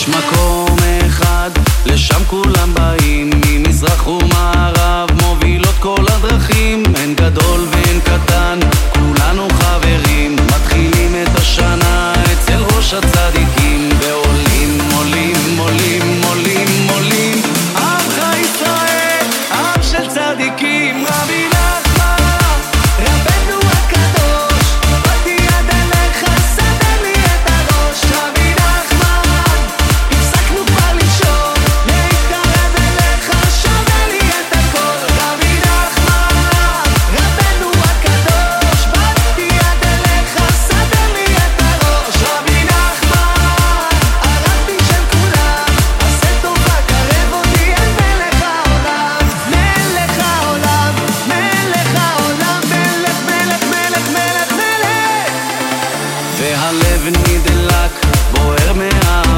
יש מקום אחד, לשם כולם באים, ממזרח ומערב מובילות כל הדרכים. אין גדול ואין קטן, כולנו חברים, מתחילים את השנה אצל ראש הצדיקים, ועולים, עולים, עולים, עולים, עולים. עמך ישראל, עם של צדיקים, רבי נחמן, רבנו הקדוש, באתי יד אליך, סדר לי את הראש. רבי נחמן, הפסקנו כבר לישון, להתקרב אליך, שווה לי את הכל. רבי נחמן, רבנו הקדוש, באתי יד אליך, סדר לי את הראש. רבי נחמן, הרבי של כולם, עשה טובה, קרב אותי אל מלך העולם. מלך העולם, מלך העולם, מלך, מלך, מלך, מלך, מלך. והלב נדלק, בוער